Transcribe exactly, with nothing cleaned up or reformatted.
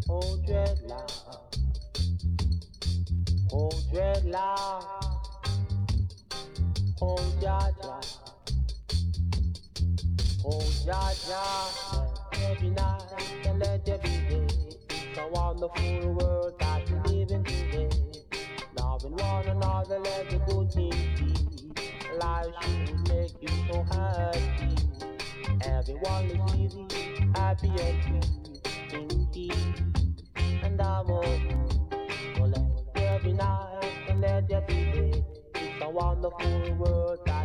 Oh dreadlock, oh dreadlock, oh Jaja, oh Jaja. Every night and let every day. It's a wonderful world that we live in today. Loving one another, let the good things be. Life should make you so happy. Everyone is easy, happy and free, in peace and harmony. So let every night and let every day. It's a wonderful world.